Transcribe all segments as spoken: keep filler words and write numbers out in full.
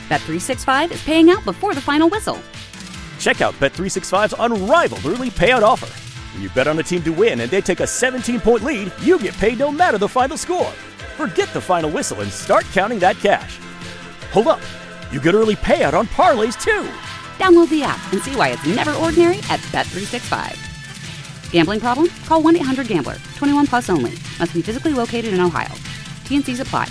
Bet three sixty-five is paying out before the final whistle. Check out Bet three sixty-five's unrivaled early payout offer. When you bet on a team to win and they take a seventeen-point lead, you get paid no matter the final score. Forget the final whistle and start counting that cash. Hold up. You get early payout on parlays, too. Download the app and see why it's never ordinary at Bet three sixty-five. Gambling problem? Call one eight hundred gambler. twenty-one plus only. Must be physically located in Ohio. T and C's apply.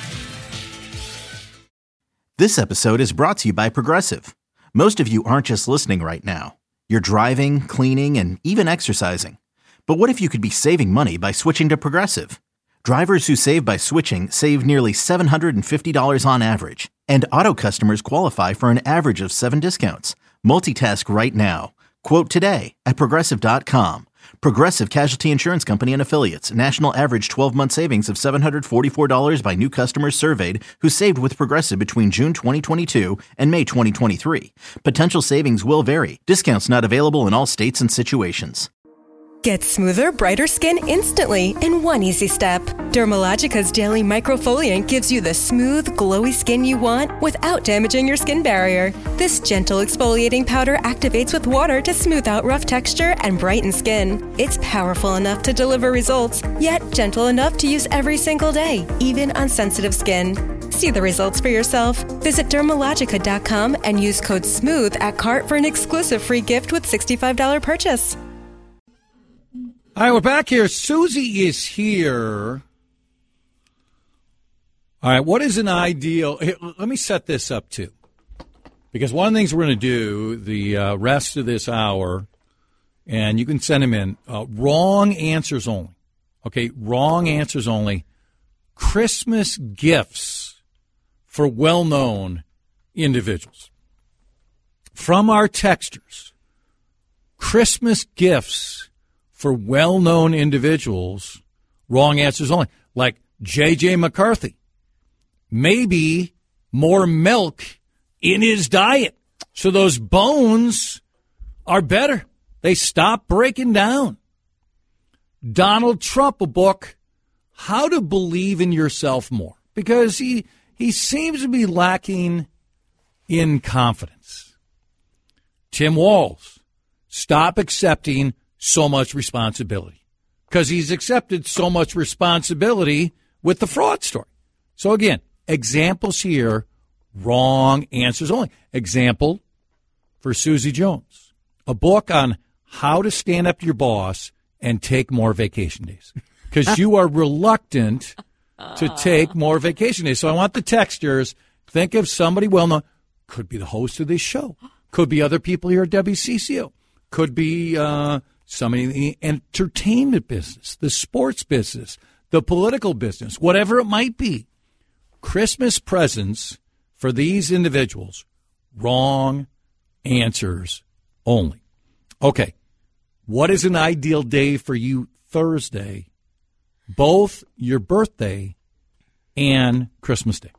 This episode is brought to you by Progressive. Most of you aren't just listening right now. You're driving, cleaning, and even exercising. But what if you could be saving money by switching to Progressive? Drivers who save by switching save nearly seven hundred fifty dollars on average. And auto customers qualify for an average of seven discounts. Multitask right now. Quote today at Progressive dot com. Progressive Casualty Insurance Company and Affiliates. National average twelve-month savings of seven hundred forty-four dollars by new customers surveyed who saved with Progressive between June twenty twenty-two and May twenty twenty-three. Potential savings will vary. Discounts not available in all states and situations. Get smoother, brighter skin instantly in one easy step. Dermalogica's Daily Microfoliant gives you the smooth, glowy skin you want without damaging your skin barrier. This gentle exfoliating powder activates with water to smooth out rough texture and brighten skin. It's powerful enough to deliver results, yet gentle enough to use every single day, even on sensitive skin. See the results for yourself. Visit Dermalogica dot com and use code SMOOTH at cart for an exclusive free gift with sixty-five dollars purchase. All right, we're back here. Susie is here. All right, what is an ideal? Here, let me set this up, too. Because one of the things we're going to do the uh, rest of this hour, and you can send them in, uh, wrong answers only. Okay, wrong answers only. Christmas gifts for well-known individuals. From our texters, Christmas gifts for well-known individuals, wrong answers only, like J J. McCarthy. Maybe more milk in his diet, so those bones are better. They stop breaking down. Donald Trump, a book, How to Believe in Yourself More, because he, he seems to be lacking in confidence. Tim Walz, Stop Accepting So Much Responsibility, because he's accepted so much responsibility with the fraud story. So again, examples here, wrong answers only. Example for Susie Jones, a book on how to stand up to your boss and take more vacation days, because you are reluctant to take more vacation days. So I want the texters, think of somebody well-known, could be the host of this show, could be other people here at W C C O, could be uh, somebody in the entertainment business, the sports business, the political business, whatever it might be. Christmas presents for these individuals, wrong answers only. Okay, what is an ideal day for you Thursday, both your birthday and Christmas Day?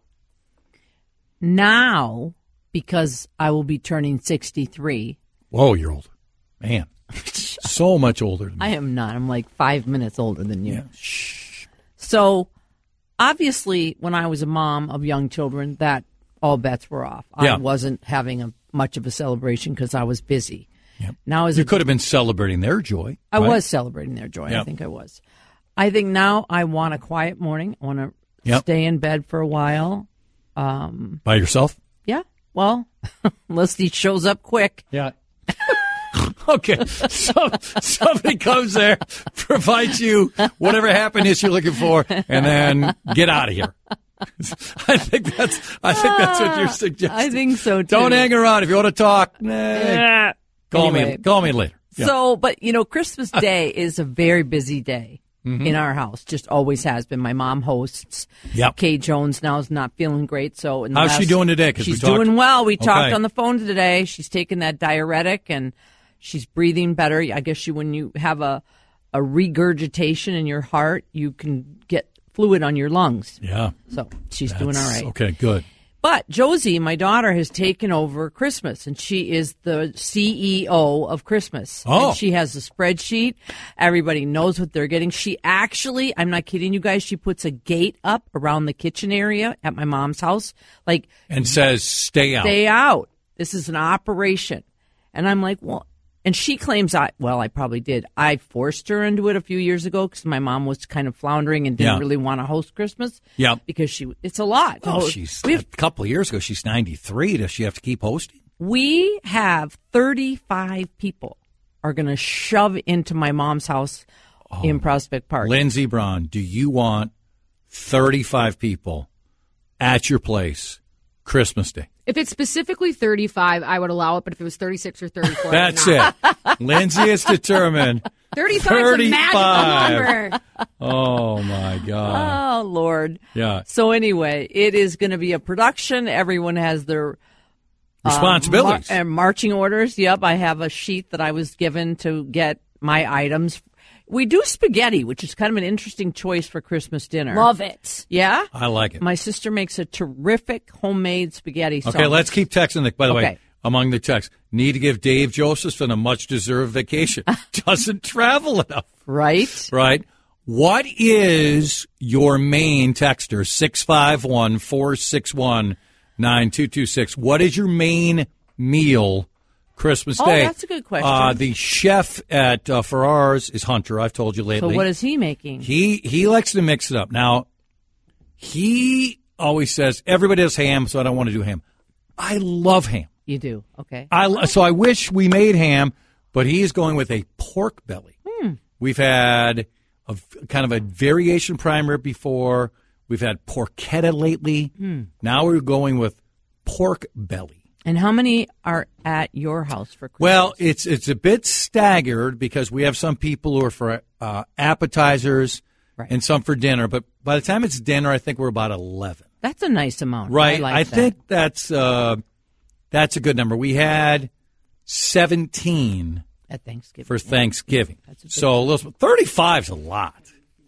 Now, because I will be turning sixty-three. Whoa, you're old. Man, so much older than me. I am not. I'm like five minutes older than you. Yeah. Shh. So, obviously, when I was a mom of young children, that all bets were off. Yeah. I wasn't having a much of a celebration because I was busy. Yep. Now, as you a, could have been celebrating their joy. I right? was celebrating their joy. Yep. I think I was. I think now I want a quiet morning. I want to yep. stay in bed for a while. Um, By yourself? Yeah. Well, unless he shows up quick. Yeah. Okay. So somebody comes there, provides you whatever happiness you're looking for, and then get out of here. I think that's I think that's what you're suggesting. I think so too. Don't hang around if you want to talk. Nah, Yeah. call Anyway. me. Call me later. Yeah. So, but you know, Christmas Day is a very busy day Mhm. in our house. Just always has been. My mom hosts. Yep. Kay Jones now is not feeling great. So, in the How's she last- doing today? 'Cause we she's talked- doing well. We Okay. talked on the phone today. She's taking that diuretic and she's breathing better. I guess you when you have a a regurgitation in your heart, you can get fluid on your lungs. Yeah. So she's doing all That's- right. Okay, good. But Josie, my daughter, has taken over Christmas, and she is the C E O of Christmas. Oh. And she has a spreadsheet. Everybody knows what they're getting. She actually, I'm not kidding you guys, she puts a gate up around the kitchen area at my mom's house. Like, And says, stay out. stay out. This is an operation. And I'm like, well, and she claims I, well, I probably did. I forced her into it a few years ago because my mom was kind of floundering and didn't Yeah. really want to host Christmas. Yeah. Because she, it's a lot. to Well, host. she's we have, a couple of years ago. She's ninety-three. Does she have to keep hosting? we have thirty-five people are going to shove into my mom's house in Prospect Park. Lindsey Braun, do you want thirty-five people at your place Christmas Day? If it's specifically thirty-five, I would allow it, but if it was thirty-six or thirty-four, That's I would not. it. Lindsay is determined. thirty-five is a magical thirty-five. number. Oh, my God. Oh, Lord. Yeah. So anyway, it is going to be a production. Everyone has their Responsibilities. Mar- uh, marching orders. Yep, I have a sheet that I was given to get my items. We do spaghetti, which is kind of an interesting choice for Christmas dinner. Love it. Yeah? I like it. My sister makes a terrific homemade spaghetti sauce. Okay, let's keep texting. The, by the way, Okay. among the texts, need to give Dave Josephson a much-deserved vacation. Doesn't travel enough. Right? Right? What is your main texter? six five one, four six one, nine two two six. What is your main meal Christmas Oh, Day? that's a good question. Uh, the chef at uh, Ferrar's is Hunter. I've told you So lately. what is he making? He he likes to mix it up. Now, he always says, everybody does ham, so I don't want to do ham. I love ham. You do. Okay. I, so I wish we made ham, but he is going with a pork belly. Hmm. We've had a kind of a variation prime rib before. We've had porchetta lately. Hmm. Now we're going with pork belly. And how many are at your house for Christmas? Well, it's it's a bit staggered because we have some people who are for uh, appetizers Right. and some for dinner. But by the time it's dinner, I think we're about eleven. That's a nice amount. Right. I, like I that. think that's uh, that's a good number. We had seventeen at Thanksgiving. for yeah. Thanksgiving. That's a good- So listen, thirty-five is a lot.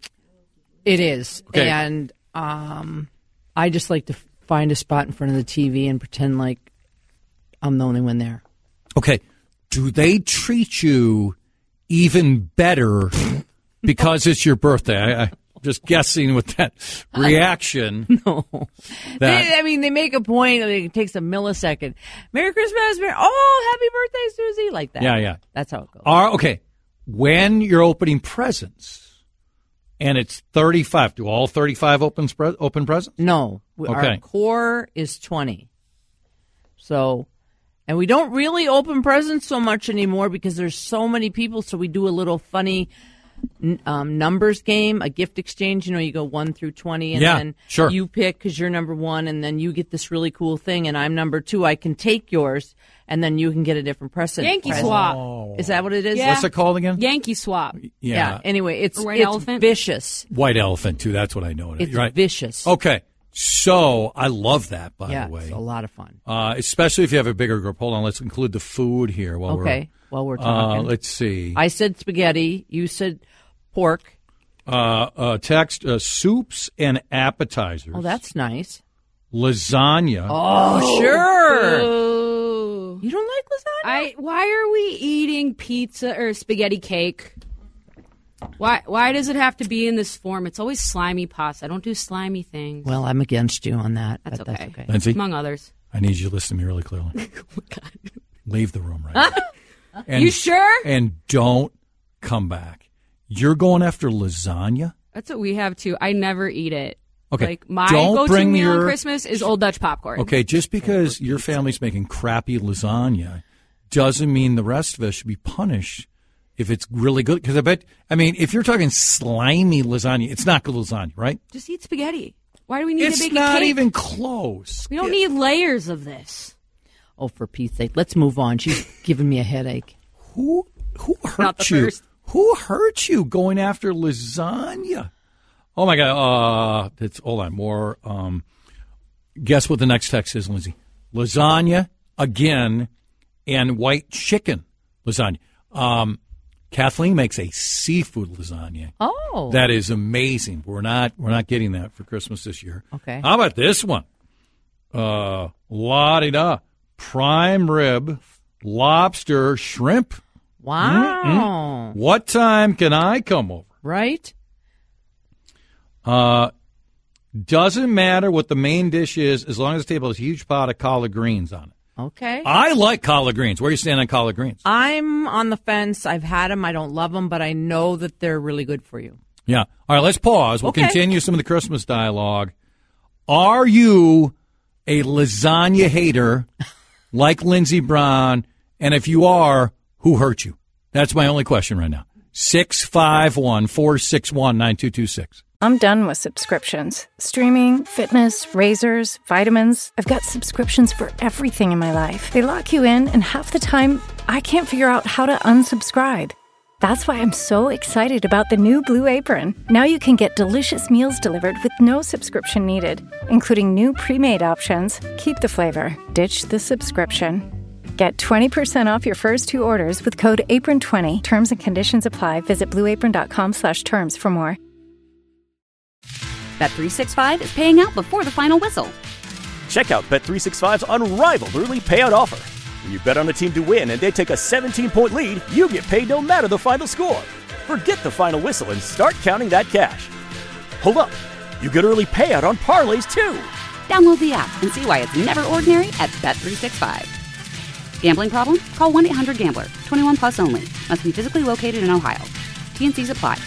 It is. Okay. And um, I just like to f- find a spot in front of the T V and pretend like I'm the only one there. Okay. Do they treat you even better because it's your birthday? I, I'm just guessing with that reaction. No. That- They, I mean, they make a point. It takes a millisecond. Merry Christmas. Merry, oh, happy birthday, Susie. Like that. Yeah, yeah. That's how it goes. Are, okay. When you're opening presents and it's thirty-five, do all thirty-five open, spre- open presents? No. We- Our Okay. core is twenty. So, and we don't really open presents so much anymore because there's so many people. So we do a little funny n- um, numbers game, a gift exchange. You know, you go one through twenty, and Yeah, then sure. you pick because you're number one, and then you get this really cool thing, and I'm number two. I can take yours, and then you can get a different present. Yankee present. swap. Is that what it is? Yeah. What's it called again? Yankee swap. Yeah. Anyway, it's A white it's elephant? vicious. White elephant, too. That's what I know. It is. It's Right. vicious. Okay. So I love that, by yeah, the way. it's a lot of fun. Uh, especially if you have a bigger group. Hold on. Let's include the food here while Okay, while we're we're. talking. Uh, let's see. I said spaghetti. You said pork. Uh, uh, text uh, soups and appetizers. Oh, that's nice. Lasagna. Oh, sure. Ooh. You don't like lasagna? I. Why are we eating pizza or spaghetti cake? Why? Why does it have to be in this form? It's always slimy pasta. I don't do slimy things. Well, I'm against you on that. that's, but okay. that's okay. Lindsay, Among others. I need you to listen to me really clearly. Leave the room right now. And, You sure? And don't come back. You're going after lasagna? That's what we have too. I never eat it. Okay. Like my Don't go-to bring meal your- on Christmas is Old Dutch popcorn. Okay, just because your family's making crappy lasagna doesn't mean the rest of us should be punished if it's really good. Because I bet, I mean, if you're talking slimy lasagna, it's not good lasagna, right? Just eat spaghetti. Why do we need It's to bake not a cake? even close. We don't need layers of this. Oh, for Pete's sake, let's move on. She's giving me a headache. Who who hurt Not the you? first. Who hurt you going after lasagna? Oh my God! Uh, it's hold on. More. Um, guess what the next text is, Lindsay? Lasagna again, and white chicken lasagna. Um, Kathleen makes a seafood lasagna. Oh. That is amazing. That is amazing. We're not we're not getting that for Christmas this year. Okay. How about this one? Uh, la-di-da. Prime rib, lobster, shrimp. Wow. Mm-mm. What time can I come over? Right? Uh, doesn't matter what the main dish is as long as the table has a huge pot of collard greens on it. Okay. I like collard greens. Where do you stand on collard greens? I'm on the fence. I've had them. I don't love them, but I know that they're really good for you. Yeah. All right, let's pause. We'll Okay. continue some of the Christmas dialogue. Are you a lasagna hater like Lindsey Brown? And if you are, who hurt you? That's my only question right now. six five one, four six one, nine two two six. I'm done with subscriptions. Streaming, fitness, razors, vitamins. I've got subscriptions for everything in my life. They lock you in, and half the time, I can't figure out how to unsubscribe. That's why I'm so excited about the new Blue Apron. Now you can get delicious meals delivered with no subscription needed, including new pre-made options. Keep the flavor, ditch the subscription. Get twenty percent off your first two orders with code apron twenty. Terms and conditions apply. Visit blueapron.com slash terms for more. Bet three sixty-five is paying out before the final whistle. Check out Bet three sixty-five's unrivaled early payout offer. When you bet on a team to win and they take a seventeen-point lead, you get paid no matter the final score. Forget the final whistle and start counting that cash. Hold up. You get early payout on parlays, too. Download the app and see why it's never ordinary at Bet three sixty-five. Gambling problem? Call one eight hundred gambler. twenty-one plus only. Must be physically located in Ohio. T N Cs apply.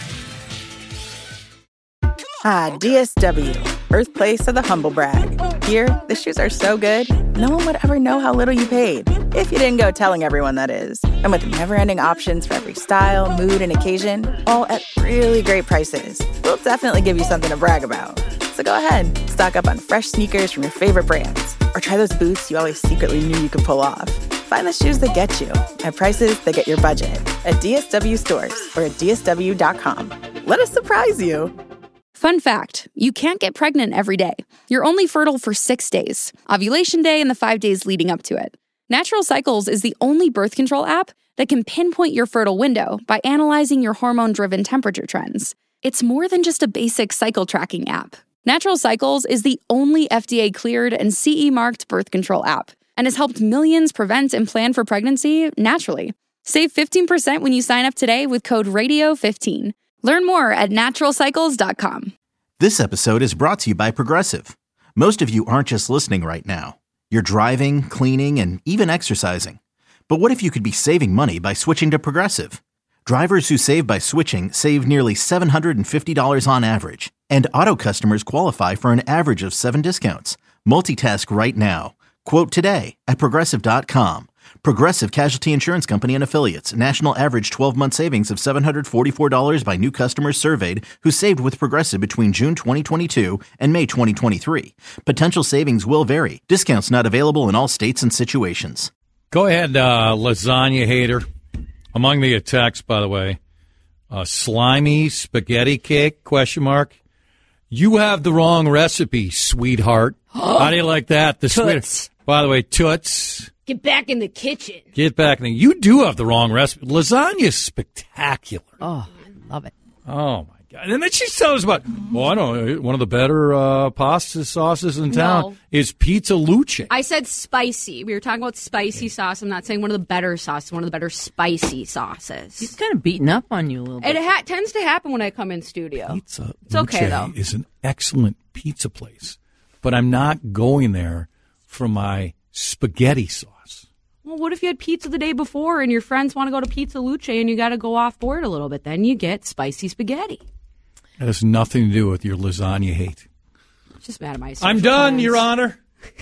Ah, D S W, birthplace of the humble brag. Here, the shoes are so good, no one would ever know how little you paid. If you didn't go telling everyone, that is. And with never-ending options for every style, mood, and occasion, all at really great prices, we'll definitely give you something to brag about. So go ahead, stock up on fresh sneakers from your favorite brands, or try those boots you always secretly knew you could pull off. Find the shoes that get you at prices that get your budget at D S W stores or at D S W dot com. Let us surprise you. Fun fact, you can't get pregnant every day. You're only fertile for six days, ovulation day and the five days leading up to it. Natural Cycles is the only birth control app that can pinpoint your fertile window by analyzing your hormone-driven temperature trends. It's more than just a basic cycle tracking app. Natural Cycles is the only F D A-cleared and C E-marked birth control app and has helped millions prevent and plan for pregnancy naturally. Save fifteen percent when you sign up today with code radio fifteen. Learn more at natural cycles dot com. This episode is brought to you by Progressive. Most of you aren't just listening right now. You're driving, cleaning, and even exercising. But what if you could be saving money by switching to Progressive? Drivers who save by switching save nearly seven hundred fifty dollars on average. And auto customers qualify for an average of seven discounts. Multitask right now. Quote today at progressive dot com. Progressive Casualty Insurance Company and Affiliates. National average twelve-month savings of seven hundred forty-four dollars by new customers surveyed who saved with Progressive between June twenty twenty-two and May twenty twenty-three. Potential savings will vary. Discounts not available in all states and situations. Go ahead, uh, lasagna hater. Among the attacks, by the way, uh, slimy spaghetti cake, question mark. You have the wrong recipe, sweetheart. How do you like that? The Toots. sweet. By the way, toots. Get back in the kitchen. Get back in the, you do have the wrong recipe. Lasagna is spectacular. Oh, I love it. Oh, my God. And then she tells us about, well, I don't know, one of the better uh, pasta sauces in town No. is Pizza Luce. I said spicy. We were talking about spicy sauce. I'm not saying one of the better sauces, one of the better spicy sauces. He's kind of beating up on you a little bit. It ha- tends to happen when I come in studio. Pizza It's okay, Luce though. is an excellent pizza place, but I'm not going there for my spaghetti sauce. Well, what if you had pizza the day before and your friends want to go to Pizza Luce and you got to go off board a little bit? Then you get spicy spaghetti. That has nothing to do with your lasagna hate. Just mad at my I'm social done, plans. Your Honor.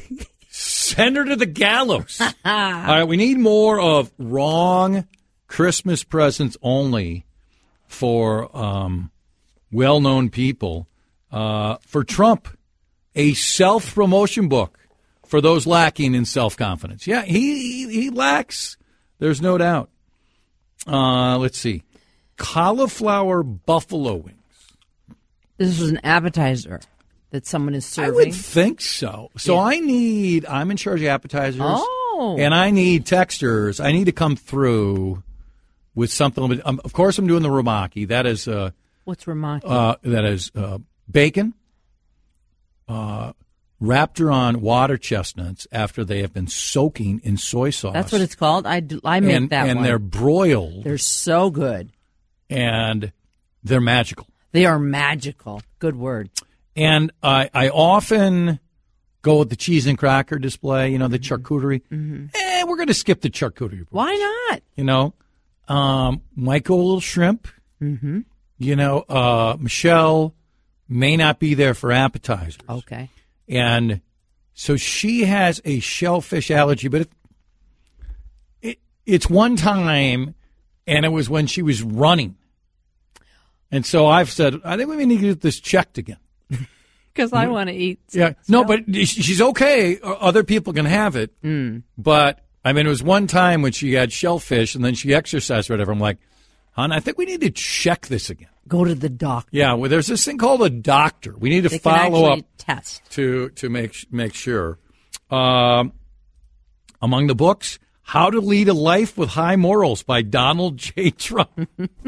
Send her to the gallows. All right, we need more of wrong Christmas presents only for um, well-known people. Uh, for Trump, a self-promotion book for those lacking in self-confidence. Yeah, he, he, he lacks. There's no doubt. Uh, let's see. Cauliflower buffalo wings. This was an appetizer that someone is serving. I would think so. So Yeah. I need, I'm in charge of appetizers. Oh. And I need texters. I need to come through with something. Um, of course, I'm doing the Ramaki. That is, uh, What's Ramaki? uh, that is uh, bacon, uh, Raptor water chestnuts after they have been soaking in soy sauce. That's what it's called. I, do, I make and, that and one. they're broiled. They're so good. And they're magical. They are magical. Good word. And I, I often go with the cheese and cracker display, you know, the charcuterie. Mm-hmm. Eh, we're going to skip the charcuterie. Why not? You know, um, might go a little shrimp. Mm-hmm. You know, uh, Michelle may not be there for appetizers. Okay. And so she has a shellfish allergy, but it, it, it's one time, and it was when she was running. And so I've said, I think we need to get this checked again. Because I want to eat. Yeah. No, but she's okay. Other people can have it. Mm. But, I mean, it was one time when she had shellfish, and then she exercised or whatever. I'm like, hon, I think we need to check this again. Go to the doctor. Yeah, well, there's this thing called a doctor. We need to they follow can up test. to to make make sure. Um, among the books, How to Lead a Life with High Morals by Donald J. Trump.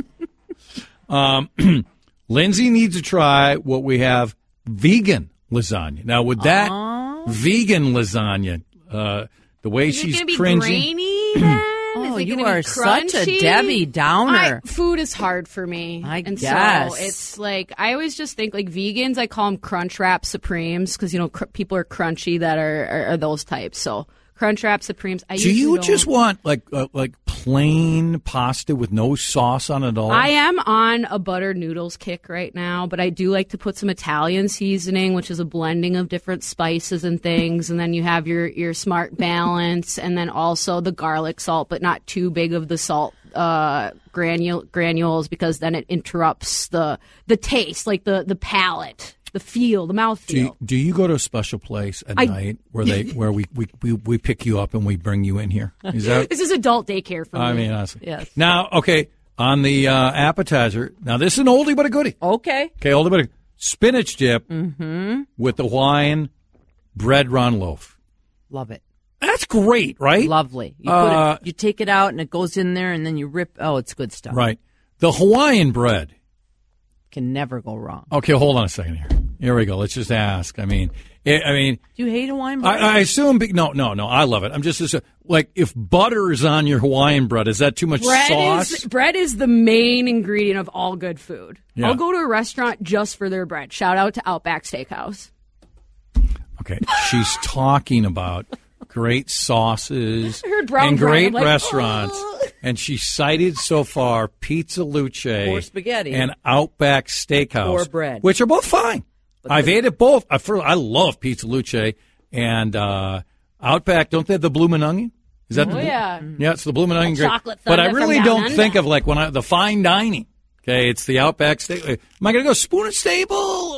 um, Lindsay needs to try what we have, vegan lasagna. Now, with that Aww. vegan lasagna, uh, the way Is she's it gonna be cringing. grainy then? Oh, Is it you gonna are be such a crunchy? Debbie Downer. I, food is hard for me. I and guess. So it's like, I always just think like vegans, I call them Crunchwrap Supremes because, you know, cr- people are crunchy that are, are, are those types. So Crunchwrap Supremes. I Do you don't. just want like uh, like plain pasta with no sauce on it at all? I am on a buttered noodles kick right now, but I do like to put some Italian seasoning, which is a blending of different spices and things. And then you have your, your smart balance, and then also the garlic salt, but not too big of the salt uh, granule, granules, because then it interrupts the the taste, like the, the palate. The feel, the mouth Do you, feel. do you go to a special place at I- night where they where we, we, we, we pick you up and we bring you in here? Is that? This is adult daycare for me. I mean, honestly. Yes. Now, okay, on the uh, appetizer. Now, this is an oldie but a goodie. Okay. Okay, oldie but a spinach dip Mm-hmm. with the Hawaiian bread run loaf. Love it. That's great, right? Lovely. You, Uh, put it, you take it out and it goes in there, and then you rip. Oh, it's good stuff. Right. The Hawaiian bread. Can never go wrong. Okay, hold on a second here. Here we go. Let's just ask. I mean, it, I mean, Do you hate Hawaiian bread? I, I assume. be- No, no, no. I love it. I'm just assu- like if butter is on your Hawaiian bread, is that too much Bread sauce? is bread is the main ingredient of all good food. Yeah. I'll go to a restaurant just for their bread. Shout out to Outback Steakhouse. Okay, she's talking about great sauces I heard brown and bread. great I'm like, restaurants, "Oh." and she cited so far Pizza Luce Or spaghetti. and Outback Steakhouse, Or bread. which are both fine. I've ate it both. I, first, I love Pizza Luce and uh, Outback. Don't they have the bloomin' onion? Is that Oh, the yeah. Yeah, it's the bloomin' onion. That Great. chocolate But I thunder really from down don't under. think of like when I the fine dining. Okay, it's the Outback Steak. Am I going to go Spoon and Stable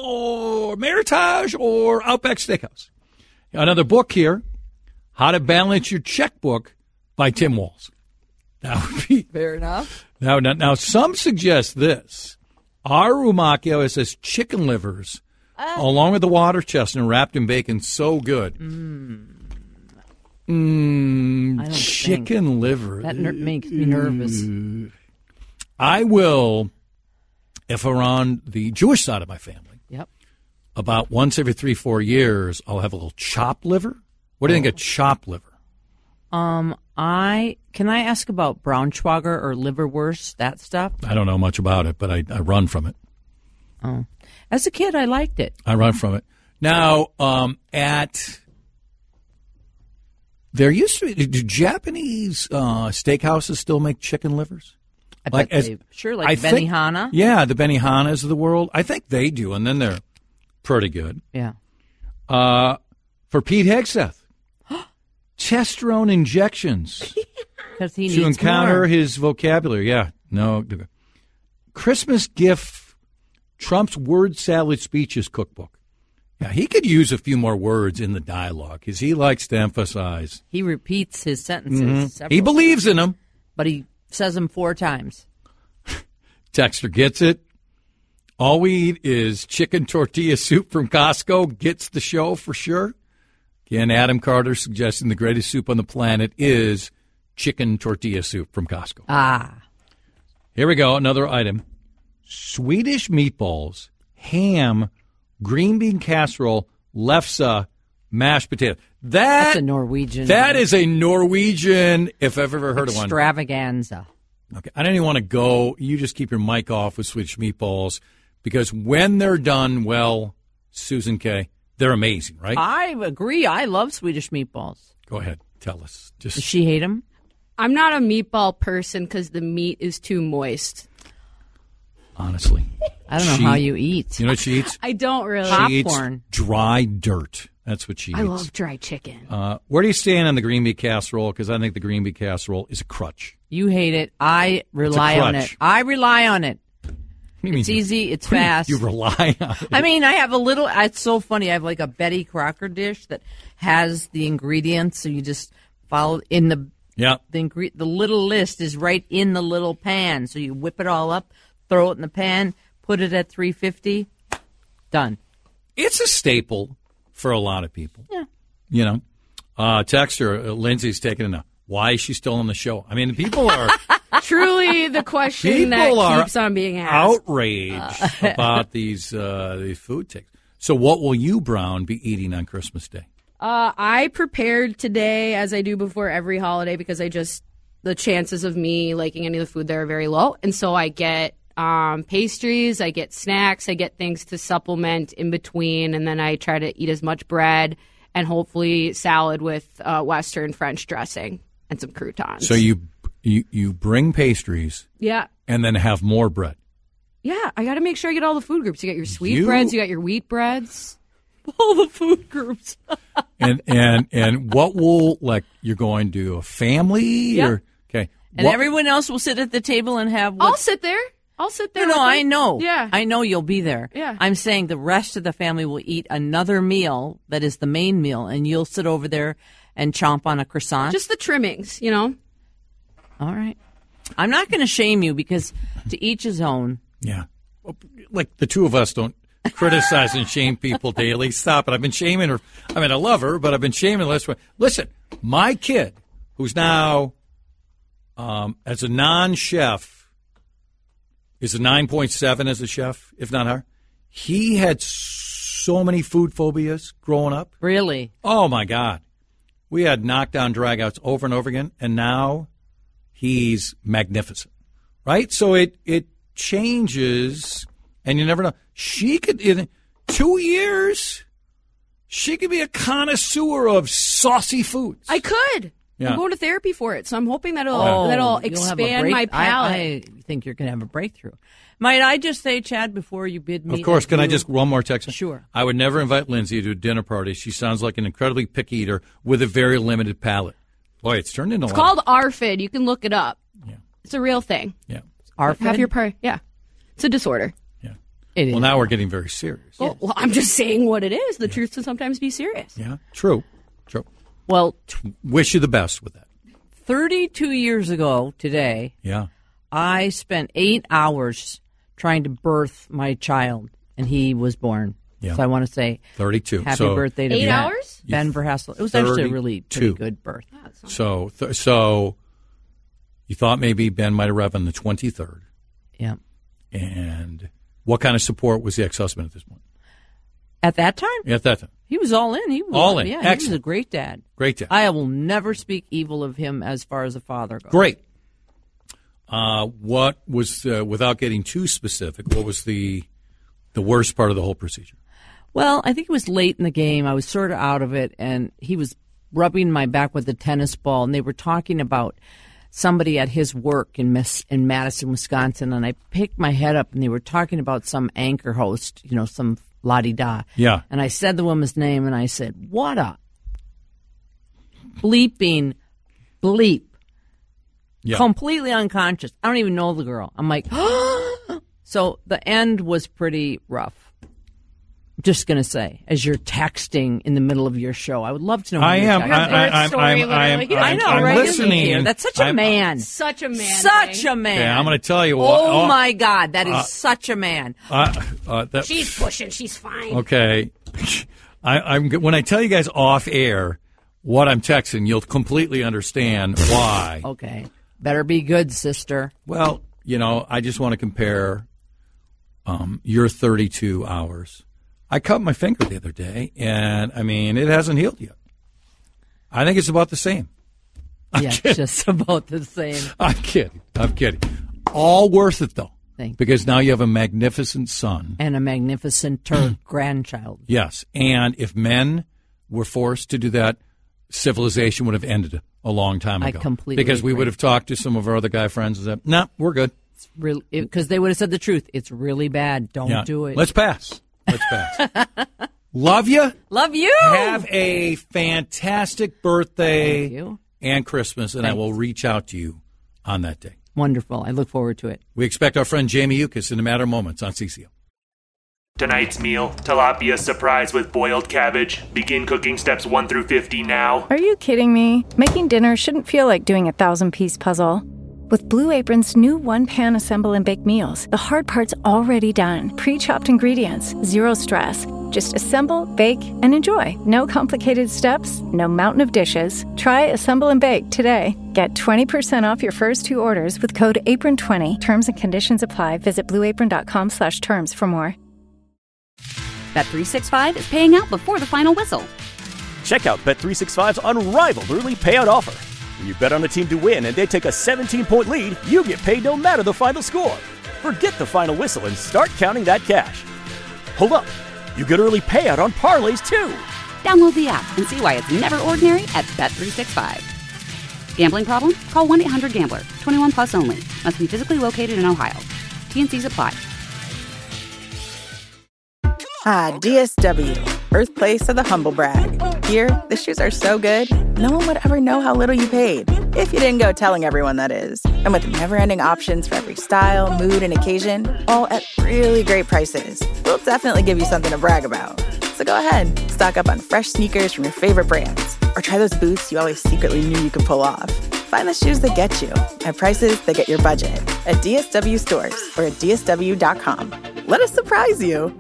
or Meritage or Outback Steakhouse? Another book here, How to Balance Your Checkbook by Tim Walz. That would be Fair enough. now. Now, now some suggest this. Aru Macchio, it says chicken livers, along with the water chestnut wrapped in bacon, so good. Mm. Mm, I don't chicken think. liver. That ner- makes me nervous. I will, if around the Jewish side of my family, Yep. about once every three, four years, I'll have a little chopped liver. What do you think of chopped liver? Um, I can I ask about Braunschweiger or liverwurst, that stuff? I don't know much about it, but I, I run from it. Oh, as a kid, I liked it. I run from it. Now, um, at there used to be, do Japanese uh, steakhouses still make chicken livers? I Like bet as- they, sure, like I think- Benihana. Yeah, the Benihanas of the world. I think they do, and then they're pretty good. Yeah. Uh, for Pete Hegseth, testosterone injections Because he to needs encounter more. his vocabulary. Yeah, no. Christmas gift, Trump's word salad speeches cookbook. Yeah, he could use a few more words in the dialogue because he likes to emphasize. He repeats his sentences. Mhm. several He believes in them. but he says them four times. Texter gets it. All we eat is chicken tortilla soup from Costco. Gets the show for sure. Again, Adam Carter suggesting the greatest soup on the planet is chicken tortilla soup from Costco. Ah. Here we go. Another item. Swedish meatballs, ham, green bean casserole, lefse mashed potato. That, That's a Norwegian. That is a Norwegian, if I've ever heard of one. Extravaganza. Okay. I don't even want to go. You just keep your mic off with Swedish meatballs because when they're done well, Susan K., they're amazing, right? I agree. I love Swedish meatballs. Go ahead. Tell us. Just Does she hate them? I'm not a meatball person because the meat is too moist. Honestly. I don't know she, how you eat. You know what she eats? I don't really. She Popcorn. eats dry dirt. That's what she eats. I love dry chicken. Uh, where do you stand on the green bean casserole? Because I think the green bean casserole is a crutch. You hate it. I rely on it. I rely on it. It's mean, easy. It's you, fast. You rely on it. I mean, I have a little. It's so funny. I have like a Betty Crocker dish that has the ingredients, so you just follow in the yeah. The ingre- the little list is right in the little pan, so you whip it all up, throw it in the pan, put it at three fifty, done. It's a staple for a lot of people. Yeah. You know, uh, texter uh, Lindsay's taking a. Why is she still on the show? I mean, people are. Truly the question People that are keeps on being asked. Outraged uh. about these uh, these food takes. So what will you, Brown, be eating on Christmas Day? Uh, I prepared today, as I do before every holiday, because I just, the chances of me liking any of the food there are very low. And so I get um, pastries, I get snacks, I get things to supplement in between, and then I try to eat as much bread and hopefully salad with uh, Western French dressing and some croutons. So you you, you bring pastries yeah. and then have more bread. Yeah, I got to make sure I get all the food groups. You got your sweet You- breads, you got your wheat breads. All the food groups. and and and what will, like, you're going to a family? Yeah. Or, okay. And What- everyone else will sit at the table and have. What, I'll sit there. I'll sit there. No, no, with I them. know. Yeah. I know you'll be there. Yeah. I'm saying the rest of the family will eat another meal that is the main meal, and you'll sit over there and chomp on a croissant. Just the trimmings, you know? All right. I'm not going to shame you because to each his own. Yeah. Like, the two of us don't criticize and shame people daily. Stop it. I've been shaming her. I mean, I love her, but I've been shaming her last week. Listen, my kid, who's now, um, as a non-chef, is a nine point seven as a chef, if not higher. He had so many food phobias growing up. Really? Oh, my God. We had knockdown dragouts over and over again, and now he's magnificent, right? So it it changes, and you never know. She could, in two years, she could be a connoisseur of saucy foods. I could. Yeah. I'm going to therapy for it, so I'm hoping that'll Oh, that'll you'll have a expand break- my palate. I, I think you're going to have a breakthrough. Might I just say, Chad, before you bid me? Of course. Can I adieu- just, one more text? Sure. I would never invite Lindsay to a dinner party. She sounds like an incredibly picky eater with a very limited palate. Boy, it's turned into It's a lot. called A R F I D. You can look it up. Yeah. It's a real thing. Yeah. A R F I D? Have your party. Yeah. It's a disorder. Yeah. It Well, is. now we're getting very serious. Well, well, I'm just saying what it is. The truth can sometimes be serious. Yeah. True. True. Well, t- Wish you the best with that. thirty-two years ago today, Yeah. I spent eight hours trying to birth my child, and he was born. Yeah. So I want to say thirty-two. happy So- birthday to Eight Ben. hours? Ben Verhessel. It was actually a really pretty thirty-two. good birth. So, th- so you thought maybe Ben might arrive on the twenty-third. Yeah. And what kind of support was the ex-husband at this point? At that time, At that time. he was all in. He was All in. Yeah, he was a Excellent. great dad. Great dad. I will never speak evil of him as far as a father goes. Great. Uh, what was, uh, without getting too specific, what was the the worst part of the whole procedure? Well, I think it was late in the game. I was sort of out of it, and he was rubbing my back with a tennis ball, and they were talking about somebody at his work in Miss, in Madison, Wisconsin, and I picked my head up, and they were talking about some anchor host, you know, some la-di-da. Yeah. And I said the woman's name, and I said, what a bleeping bleep. Yeah. Completely unconscious. I don't even know the girl. I'm like, so the end was pretty rough. Just going to say, as you're texting in the middle of your show, I would love to know. I who you're am. texting. I, I, I'm, story, I'm, I'm, literally. I'm, I know, I'm right? listening. That's such a I'm- man. Such a man. Such thing. a man. Okay, I'm going to tell you what. Oh, my God. That is uh, such a man. Uh, uh, that, She's pushing. She's fine. Okay. I, I'm when I tell you guys off air what I'm texting, you'll completely understand why. Okay. Better be good, sister. Well, you know, I just want to compare um, your thirty-two hours. I cut my finger the other day, and, I mean, it hasn't healed yet. I think it's about the same. I'm yeah, kidding. just about the same. I'm kidding. I'm kidding. All worth it, though. Thank because now you have a magnificent son. And a magnificent ter- grandchild. Yes. And if men were forced to do that, civilization would have ended a long time ago. I completely Because we agree. would have talked to some of our other guy friends and said, no, nah, we're good. Because they would have said the truth. It's really bad. Don't Yeah. do it. Let's pass. Let's pass. Love you. Love you. Have a fantastic birthday Thank you. and Christmas, and Thanks. I will reach out to you on that day. Wonderful. I look forward to it. We expect our friend Jamie Yukas in a matter of moments on C C O. Tonight's meal, tilapia surprise with boiled cabbage. Begin cooking steps one through fifty now. Are you kidding me? Making dinner shouldn't feel like doing a thousand-piece puzzle. With Blue Apron's new one-pan assemble and bake meals, the hard part's already done. Pre-chopped ingredients, zero stress. Just assemble, bake, and enjoy. No complicated steps, no mountain of dishes. Try Assemble and Bake today. Get twenty percent off your first two orders with code apron twenty. Terms and conditions apply. Visit blueapron.com slash terms for more. Bet three sixty-five is paying out before the final whistle. Check out Bet three sixty-five's unrivaled early payout offer. When you bet on a team to win and they take a seventeen-point lead, you get paid no matter the final score. Forget the final whistle and start counting that cash. Hold up. You get early payout on parlays, too. Download the app and see why it's never ordinary at Bet three sixty-five. Gambling problem? Call one eight hundred gambler. twenty-one plus only. Must be physically located in Ohio. T N Cs apply. Ah, D S W, birthplace of the humble brag. Here, the shoes are so good, no one would ever know how little you paid. If you didn't go telling everyone, that is. And with never-ending options for every style, mood, and occasion, all at really great prices, we'll definitely give you something to brag about. So go ahead, stock up on fresh sneakers from your favorite brands. Or try those boots you always secretly knew you could pull off. Find the shoes that get you at prices that get your budget at D S W stores or at D S W dot com. Let us surprise you.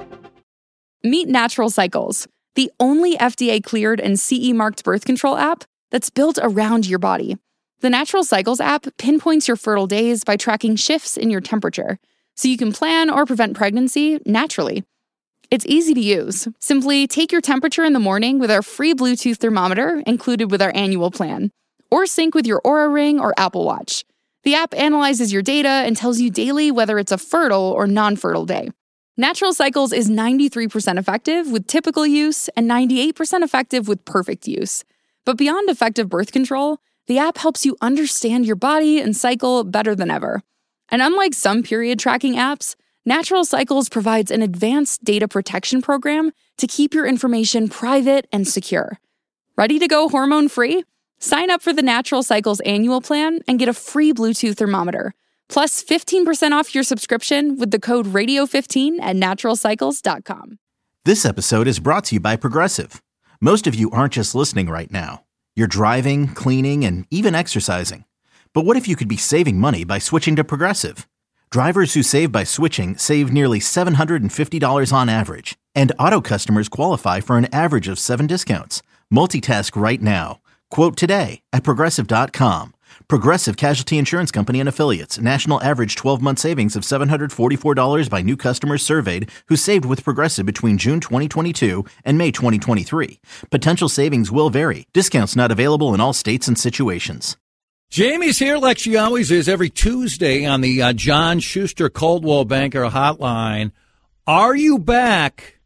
Meet Natural Cycles, the only F D A-cleared and C E-marked birth control app that's built around your body. The Natural Cycles app pinpoints your fertile days by tracking shifts in your temperature, so you can plan or prevent pregnancy naturally. It's easy to use. Simply take your temperature in the morning with our free Bluetooth thermometer included with our annual plan, or sync with your Oura Ring or Apple Watch. The app analyzes your data and tells you daily whether it's a fertile or non-fertile day. Natural Cycles is ninety-three percent effective with typical use and ninety-eight percent effective with perfect use. But beyond effective birth control, the app helps you understand your body and cycle better than ever. And unlike some period tracking apps, Natural Cycles provides an advanced data protection program to keep your information private and secure. Ready to go hormone-free? Sign up for the Natural Cycles annual plan and get a free Bluetooth thermometer. Plus fifteen percent off your subscription with the code radio fifteen at natural cycles dot com. This episode is brought to you by Progressive. Most of you aren't just listening right now. You're driving, cleaning, and even exercising. But what if you could be saving money by switching to Progressive? Drivers who save by switching save nearly seven hundred fifty dollars on average. And auto customers qualify for an average of seven discounts. Multitask right now. Quote today at progressive dot com. Progressive Casualty Insurance Company and Affiliates. National average twelve-month savings of seven hundred forty-four dollars by new customers surveyed who saved with Progressive between June twenty twenty-two and May twenty twenty-three. Potential savings will vary. Discounts not available in all states and situations. Jamie's here like she always is every Tuesday on the uh, John Schuster Coldwell Banker Hotline. Are you back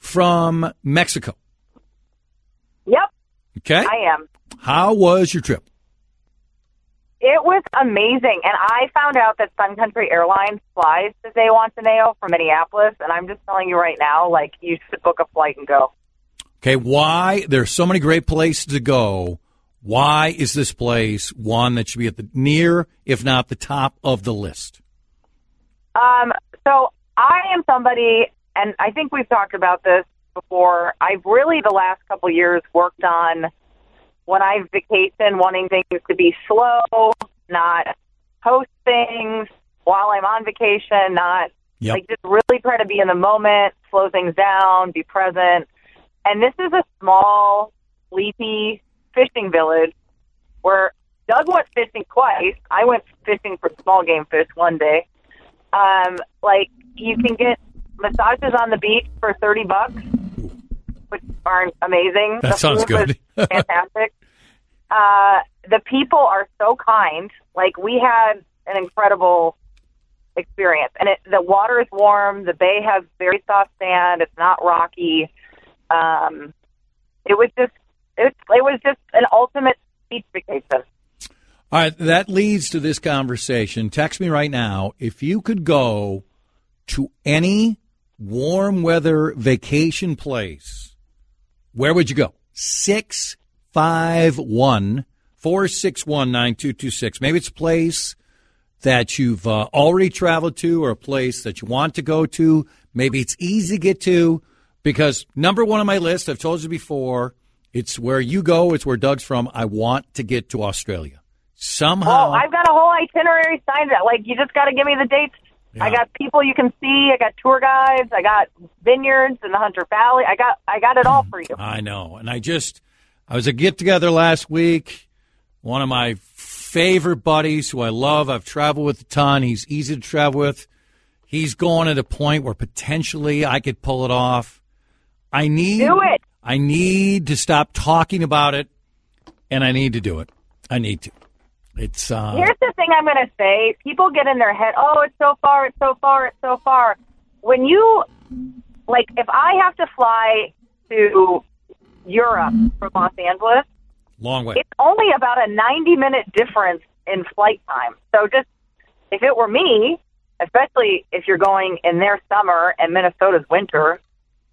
from Mexico? Yep. Okay. I am. How was your trip? It was amazing, and I found out that Sun Country Airlines flies to Zihuatanejo from Minneapolis, and I'm just telling you right now, like, you should book a flight and go. Okay, why? There's so many great places to go. Why is this place one that should be at the near, if not the top of the list? Um, so I am somebody, and I think we've talked about this before, I've really the last couple of years worked on when I vacation, wanting things to be slow, not post things while I'm on vacation, not yep. like just really try to be in the moment, slow things down, be present. And this is a small, sleepy fishing village where Doug went fishing twice. I went fishing for small game fish one day. Um, like you can get massages on the beach for thirty bucks. which aren't amazing. That the sounds food good. was fantastic. Uh, the people are so kind. Like, we had an incredible experience. And it, the water is warm. The bay has very soft sand. It's not rocky. Um, it was just, it, it was just an ultimate beach vacation. All right, that leads to this conversation. Text me right now. If you could go to any warm weather vacation place, where would you go? six five one, four six one, nine two two six. Maybe it's a place that you've uh, already traveled to or a place that you want to go to. Maybe it's easy to get to because number one on my list, I've told you before, it's where you go. It's where Doug's from. I want to get to Australia. Somehow. Oh, I've got a whole itinerary signed up. Like, you just got to give me the dates. Yeah. I got people you can see. I got tour guides. I got vineyards in the Hunter Valley. I got I got it all for you. I know. And I just, I was a get-together last week. One of my favorite buddies who I love, I've traveled with a ton. He's easy to travel with. He's going at a point where potentially I could pull it off. I need, do it. I need to stop talking about it, and I need to do it. I need to. It's uh, Here's the thing I'm going to say. People get in their head, oh, it's so far, it's so far, it's so far. When you, like, if I have to fly to Europe from Los Angeles, long way. It's only about a ninety-minute difference in flight time. So just, if it were me, especially if you're going in their summer and Minnesota's winter,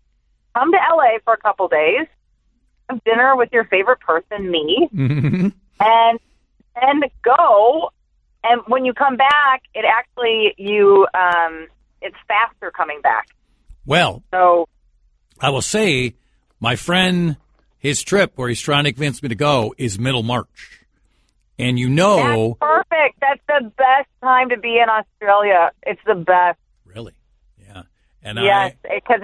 come to L A for a couple days, have dinner with your favorite person, me, Mm-hmm. and and go. And when you come back, it actually you um, it's faster coming back. Well, so I will say, my friend, his trip where he's trying to convince me to go is middle March, and you know, that's perfect. That's the best time to be in Australia. It's the best. Really, yeah, and yes, I because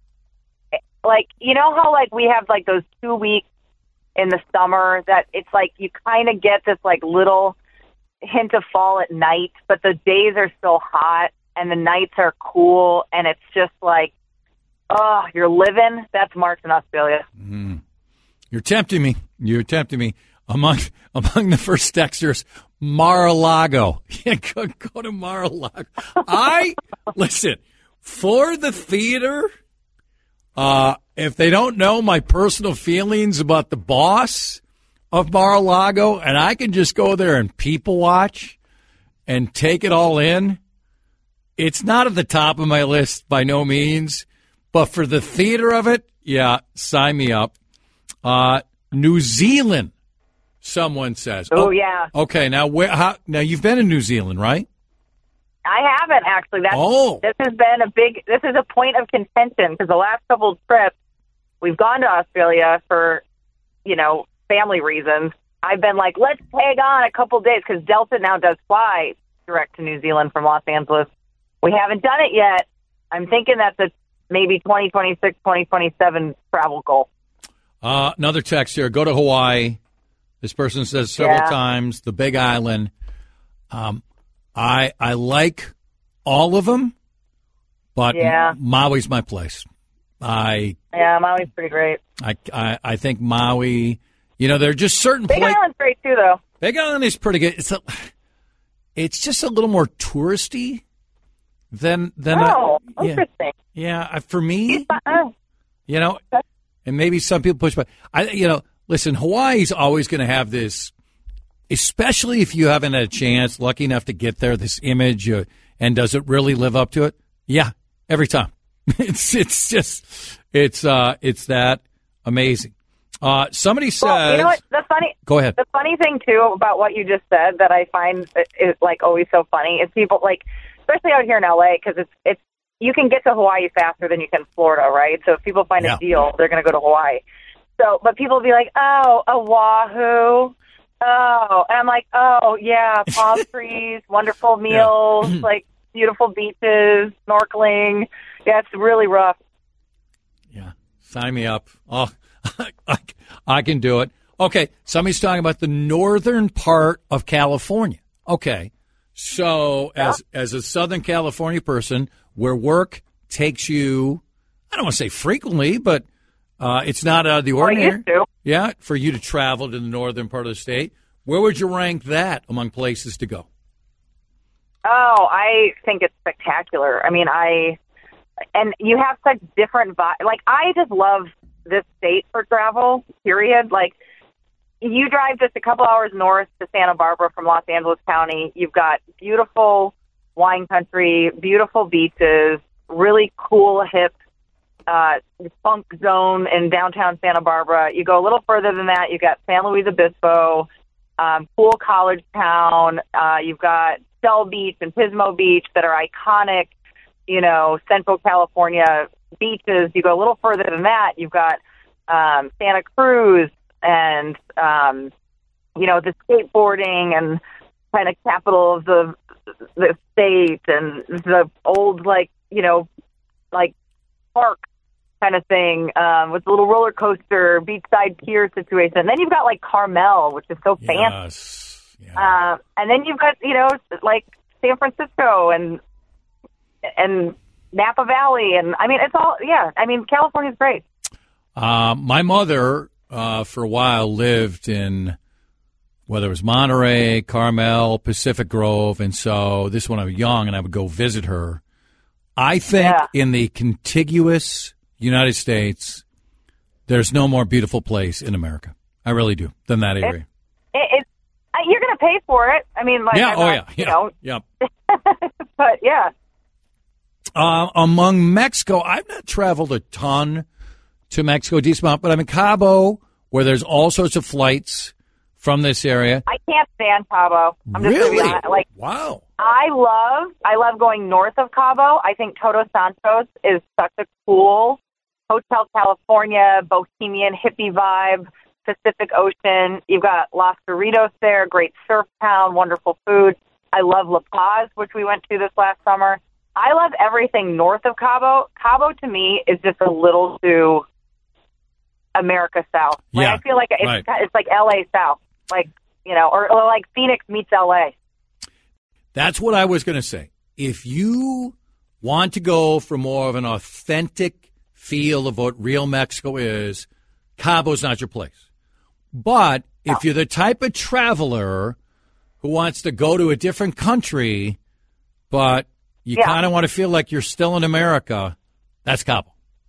it's like, you know how like we have like those two weeks in the summer that it's like you kind of get this like little hint of fall at night, but the days are so hot and the nights are cool, and it's just like, oh, you're living. That's March in Australia. Mm. You're tempting me. You're tempting me. Among among the first texters, Mar-a-Lago. Yeah, go, go to Mar-a-Lago. I listen for the theater. Uh, if they don't know my personal feelings about the boss of Mar-a-Lago, and I can just go there and people watch and take it all in, it's not at the top of my list by no means. But for the theater of it, yeah, sign me up. Uh, New Zealand, someone says. Oh, yeah. Okay, now where? How, now you've been in New Zealand, right? I haven't actually. That's, oh. This has been a big, this is a point of contention because the last couple of trips, we've gone to Australia for, you know, family reasons. I've been like, let's tag on a couple days because Delta now does fly direct to New Zealand from Los Angeles. We haven't done it yet. I'm thinking that's a maybe twenty twenty-six, twenty twenty-seven travel goal. Uh, another text here. Go to Hawaii. This person says several yeah. times, the Big Island. Um, I I like all of them, but yeah. Maui's my place. I yeah, Maui's pretty great. I I, I think Maui. You know, there are just certain Big pla- Island's great too, though. Big Island is pretty good. It's a, it's just a little more touristy than than. Oh, a, yeah, interesting. Yeah, for me, you know, and maybe some people push back. I you know, listen, Hawaii's always going to have this. Especially if you haven't had a chance, lucky enough to get there, this image, uh, and does it really live up to it? Yeah, every time. it's it's just it's uh it's that amazing. Uh, somebody says, well, you know what? The funny, go ahead. The funny thing too about what you just said that I find is like always so funny is people like, especially out here in L A, because it's it's you can get to Hawaii faster than you can Florida, right? So if people find yeah. a deal, they're going to go to Hawaii. So, but people will be like, oh, Oahu. Oh, and I'm like, oh, yeah, palm trees, wonderful meals, yeah. like beautiful beaches, snorkeling. Yeah, it's really rough. Yeah, sign me up. Oh, I, I can do it. Okay, somebody's talking about the northern part of California. Okay, so yeah. as as a Southern California person, where work takes you, I don't want to say frequently, but Uh, it's not uh, the Oh, I ordinary. used to. Yeah, for you to travel to the northern part of the state. Where would you rank that among places to go? Oh, I think it's spectacular. I mean, I and you have such different vi- like I just love this state for travel. Period. Like you drive just a couple hours north to Santa Barbara from Los Angeles County. You've got beautiful wine country, beautiful beaches, really cool, hip uh, funk zone in downtown Santa Barbara. You go a little further than that, you've got San Luis Obispo, um, cool college town. Uh, you've got Shell Beach and Pismo Beach that are iconic, you know, Central California beaches. You go a little further than that, you've got um, Santa Cruz and, um, you know, the skateboarding and kind of capital of the the state and the old, like, you know, like park kind of thing um, with the little roller coaster, beachside pier situation. And then you've got like Carmel, which is so fancy. Yes. Yeah. Uh, and then you've got, you know, like San Francisco and and Napa Valley. And I mean, it's all, yeah, I mean, California's great. Uh, my mother, uh, for a while, lived in, whether it was Monterey, Carmel, Pacific Grove, and so this is when I was young, and I would go visit her. I think Yeah. in the contiguous United States, there's no more beautiful place in America. I really do, than that area. It, it, uh, you're going to pay for it. I mean, like, yeah, I'm oh not, yeah, you yeah, know, yeah. but yeah. Uh, among Mexico, I've not traveled a ton to Mexico, decent amount, but I'm in Cabo, where there's all sorts of flights from this area. I can't stand Cabo. I'm just gonna be Really? honest. Like, Wow. I love, I love going north of Cabo. I think Todos Santos is such a cool Hotel California, bohemian hippie vibe, Pacific Ocean. You've got Los Cerritos there, great surf town, wonderful food. I love La Paz, which we went to this last summer. I love everything north of Cabo. Cabo to me is just a little too America South. Like, Yeah, I feel like it's, right. it's like L A South. Like, you know, or, or like Phoenix meets L A. That's what I was going to say. If you want to go for more of an authentic feel of what real Mexico is, Cabo's not your place. But if you're the type of traveler who wants to go to a different country, but you Yeah. kind of want to feel like you're still in America, that's Cabo.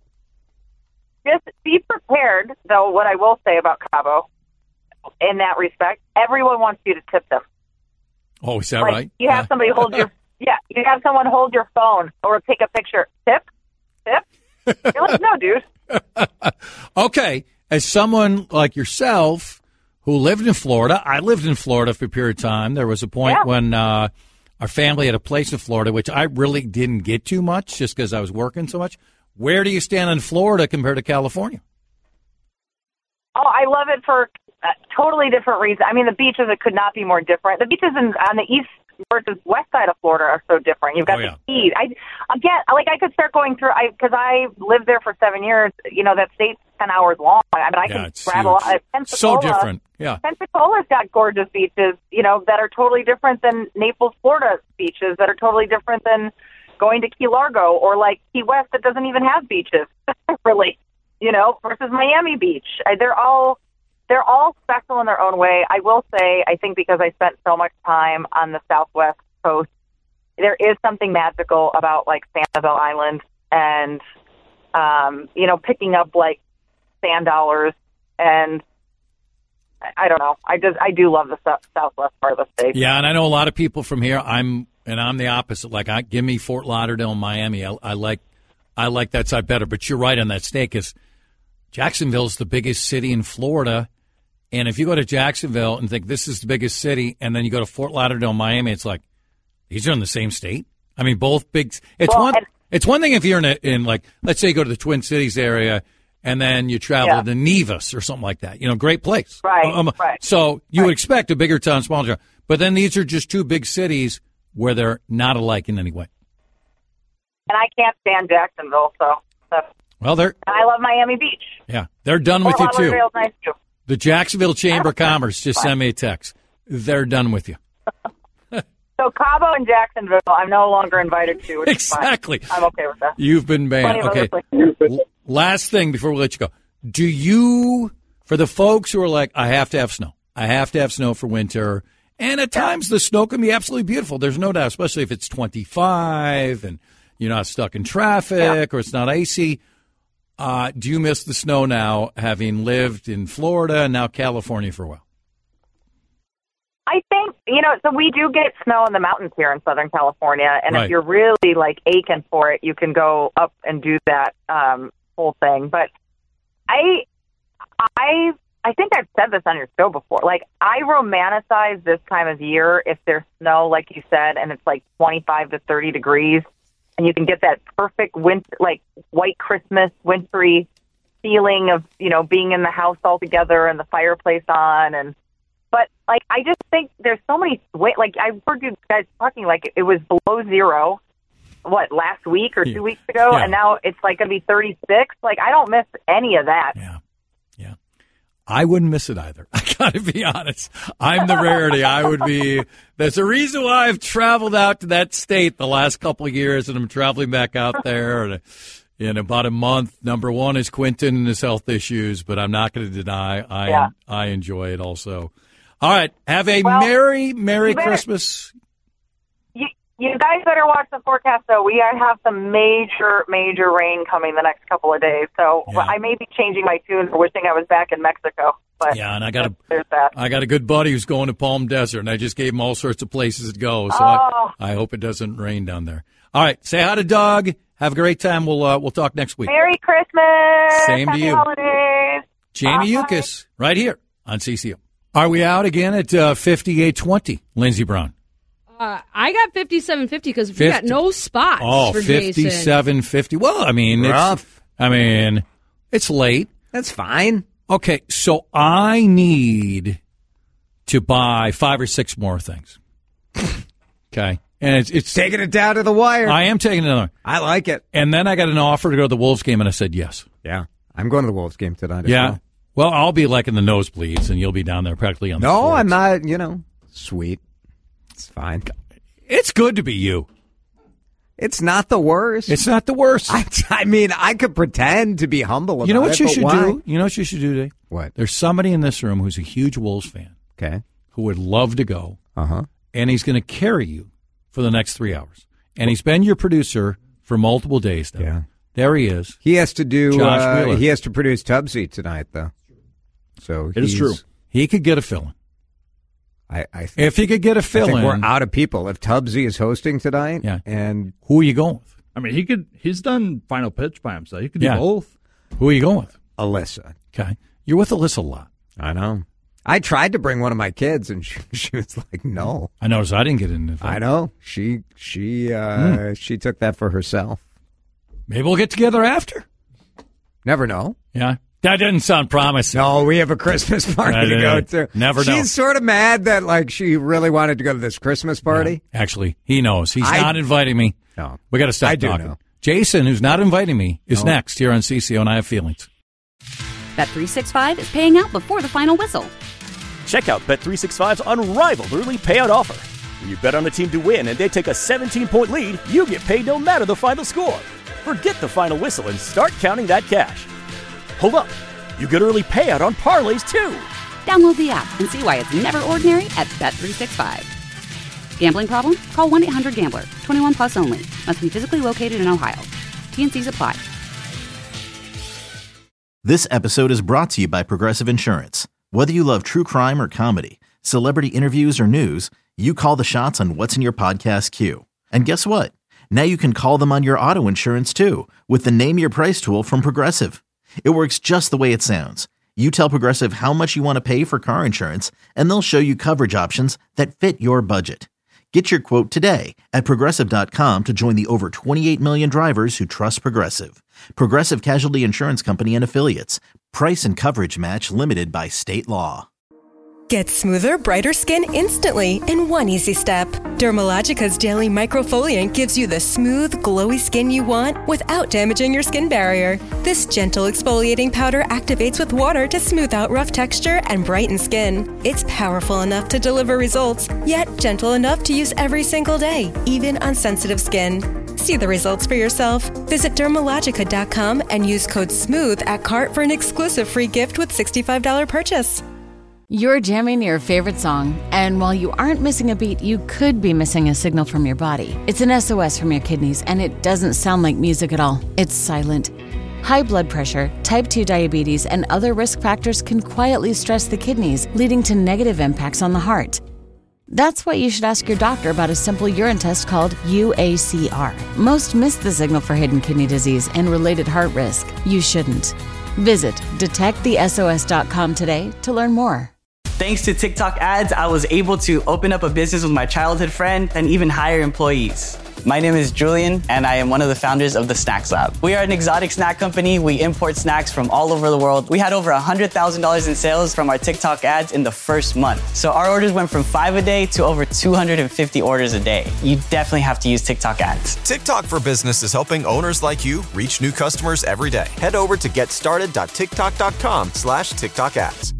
Just be prepared, though, what I will say about Cabo in that respect, everyone wants you to tip them. Oh, is that Like, right? You have Uh, somebody hold your, yeah, you have someone hold your phone or take a picture. Tip? Tip? You're like, no, dude. Okay, as someone like yourself who lived in Florida, I lived in Florida for a period of time. There was a point Yeah. when uh, our family had a place in Florida, which I really didn't get too much just because I was working so much. Where do you stand in Florida compared to California? Oh, I love it for uh, totally different reasons. I mean, the beaches, it could not be more different. The beaches in, on the east versus west side of Florida are so different. You've got Oh, yeah. the Keys. I, again, like I could start going through, I because I lived there for seven years. You know, that state's ten hours long. I mean, I Yeah, can it's rattle. huge. Uh, So Pensacola, different. Yeah. Pensacola's got gorgeous beaches, you know, that are totally different than Naples, Florida beaches that are totally different than going to Key Largo or like Key West that doesn't even have beaches, really, you know, versus Miami Beach. I, they're all they're all special in their own way. I will say, I think because I spent so much time on the Southwest coast, there is something magical about like Sanibel Island and, um, you know, picking up like sand dollars and I- I don't know. I just I do love the sou- southwest part of the state. Yeah, and I know a lot of people from here. I'm and I'm the opposite. Like, I give me Fort Lauderdale, Miami. I, I like I like that side better. But you're right on that state because Jacksonville's the biggest city in Florida. And if you go to Jacksonville and think this is the biggest city, and then you go to Fort Lauderdale, Miami, it's like these are in the same state. I mean, both big. It's Well, one. and- It's one thing if you're in a, in like, let's say you go to the Twin Cities area, and then you travel Yeah. to Nevis or something like that. You know, great place. Right, Um, right. So you would Right. expect a bigger town, smaller town. But then these are just two big cities where they're not alike in any way. And I can't stand Jacksonville, so. so. Well, they're And I love Miami Beach. yeah, they're done with Fort you too. Lauderdale's nice too. The Jacksonville Chamber of Commerce just sent me a text. They're done with you. So Cabo and Jacksonville, I'm no longer invited to. Which Exactly. Is fine. I'm okay with that. You've been Plenty banned. of Okay. other places. L- Last thing before we let you go. do you, for the folks who are like, I have to have snow, I have to have snow for winter, and at times the snow can be absolutely beautiful. There's no doubt, especially if it's twenty-five and you're not stuck in traffic yeah. or it's not icy. Uh, do you miss the snow now, having lived in Florida and now California for a while? I think, you know, so we do get snow in the mountains here in Southern California, and right. if you're really, like, aching for it, you can go up and do that um, whole thing. But I, I, I think I've said this on your show before. Like, I romanticize this time of year if there's snow, like you said, and it's like twenty-five to thirty degrees, and you can get that perfect winter, like white Christmas, wintry feeling of, you know, being in the house all together and the fireplace on. And but like, I just think there's so many, like I heard you guys talking, like it was below zero, what, last week or two weeks ago, yeah. and now it's like going to be thirty-six. Like, I don't miss any of that. Yeah. I wouldn't miss it either. I got to be honest. I'm the rarity. I would be. There's a reason why I've traveled out to that state the last couple of years, and I'm traveling back out there in, in about a month. Number one is Quentin and his health issues, but I'm not going to deny I yeah. I enjoy it also. All right. Have a well, Merry, Merry better, Christmas. You, you guys better watch the forecast, though. We have some major, major rain coming the next couple of days. So yeah. I may be changing my tune for wishing I was back in Mexico. But yeah, and I got a there's that. I got a good buddy who's going to Palm Desert, and I just gave him all sorts of places to go. So oh. I, I hope it doesn't rain down there. All right, say hi to Doug. Have a great time. We'll uh, we'll talk next week. Merry Christmas. Same Happy to you. Holidays. Jamie Bye. Yukas, right here on C C O. Are we out again at uh, fifty-eight twenty, Lindsey Brown? Uh, I got fifty-seven fifty because we got no spots Oh, for Jason. fifty-seven fifty. Well, I mean, Rough. it's I mean, it's late. That's fine. Okay, so I need to buy five or six more things. Okay, and it's it's taking it down to the wire. I am taking it down. I like it. And then I got an offer to go to the Wolves game, and I said yes. Yeah, I'm going to the Wolves game tonight. As yeah. Well. well, I'll be like in the nosebleeds, and you'll be down there practically on the No, courts. I'm not. You know, sweet. It's fine. It's good to be you. It's not the worst. It's not the worst. I, I mean, I could pretend to be humble about it. You know what it, you but should why? do? You know what you should do today? What? There's somebody in this room who's a huge Wolves fan. Okay. Who would love to go. Uh-huh. And he's going to carry you for the next three hours. And he's been your producer for multiple days now. Yeah. There he is. He has to do, Josh uh, Wheeler. he has to produce Tubbsy tonight, though. So It is he's- true. He could get a fill-in. I, I think, If he could get a I think fill-in. we're out of people. If Tubbsy is hosting tonight, Yeah. and Who are you going with? I mean, he could. He's done final pitch by himself. He could do Yeah. both. Who are you going with? Alyssa. Okay. You're with Alyssa a lot. I know. I tried to bring one of my kids, and she, she was like, "No." I noticed I didn't get in the I know. She she uh, Hmm. she took that for herself. Maybe we'll get together after. Never know. Yeah. That doesn't sound promising. No, we have a Christmas party I to go didn't- to. never She's know. sort of mad that like she really wanted to go to this Christmas party. Yeah. Actually, he knows. He's I- not inviting me. No. We got to stop I do talking. know. Jason, who's not inviting me, is No. next here on C C O, and I have feelings. Bet three sixty-five is paying out before the final whistle. Check out Bet three sixty-five's unrivaled early payout offer. When you bet on a team to win and they take a seventeen-point lead, you get paid no matter the final score. Forget the final whistle and start counting that cash. Hold up. You get early payout on parlays, too. Download the app and see why it's never ordinary at Bet three sixty-five. Gambling problem? Call one eight hundred gambler. twenty-one plus only. Must be physically located in Ohio. T N Cs apply. This episode is brought to you by Progressive Insurance. Whether you love true crime or comedy, celebrity interviews or news, you call the shots on what's in your podcast queue. And guess what? Now you can call them on your auto insurance too with the Name Your Price tool from Progressive. It works just the way it sounds. You tell Progressive how much you want to pay for car insurance, and they'll show you coverage options that fit your budget. Get your quote today at Progressive dot com to join the over twenty-eight million drivers who trust Progressive. Progressive Casualty Insurance Company and Affiliates. Price and coverage match limited by state law. Get smoother, brighter skin instantly in one easy step. Dermalogica's Daily Microfoliant gives you the smooth, glowy skin you want without damaging your skin barrier. This gentle exfoliating powder activates with water to smooth out rough texture and brighten skin. It's powerful enough to deliver results, yet gentle enough to use every single day, even on sensitive skin. See the results for yourself. Visit Dermalogica dot com and use code SMOOTH at cart for an exclusive free gift with sixty-five dollars purchase. You're jamming your favorite song, and while you aren't missing a beat, you could be missing a signal from your body. It's an S O S from your kidneys, and it doesn't sound like music at all. It's silent. High blood pressure, type two diabetes, and other risk factors can quietly stress the kidneys, leading to negative impacts on the heart. That's why you should ask your doctor about a simple urine test called U A C R. Most miss the signal for hidden kidney disease and related heart risk. You shouldn't. Visit detect the S O S dot com today to learn more. Thanks to TikTok ads, I was able to open up a business with my childhood friend and even hire employees. My name is Julian, and I am one of the founders of the Snacks Lab. We are an exotic snack company. We import snacks from all over the world. We had over one hundred thousand dollars in sales from our TikTok ads in the first month. So our orders went from five a day to over two hundred fifty orders a day. You definitely have to use TikTok ads. TikTok for Business is helping owners like you reach new customers every day. Head over to get started dot tiktok dot com slash TikTok ads.